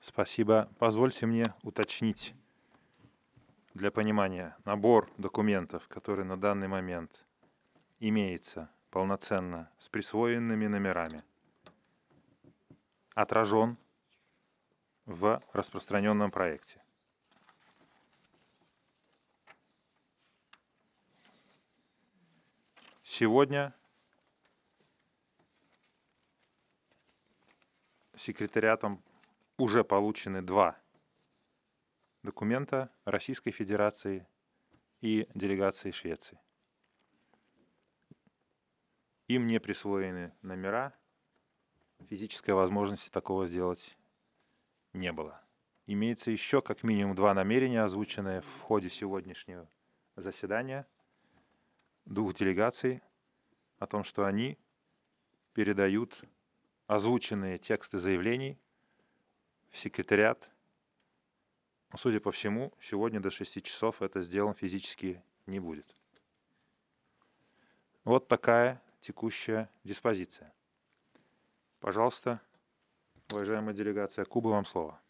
Спасибо. Позвольте мне уточнить для понимания. Набор документов, который на данный момент имеется полноценно с присвоенными номерами, отражен в распространенном проекте. Сегодня секретариатом уже получены два документа Российской Федерации и делегации Швеции. Им не присвоены номера, физической возможности такого сделать не было. Имеется еще как минимум два намерения, озвученные в ходе сегодняшнего заседания двух делегаций, о том, что они передают озвученные тексты заявлений в секретариат. Судя по всему, сегодня до 6 часов это сделано физически не будет. Вот такая текущая диспозиция. Пожалуйста, уважаемая делегация Кубы, вам слово.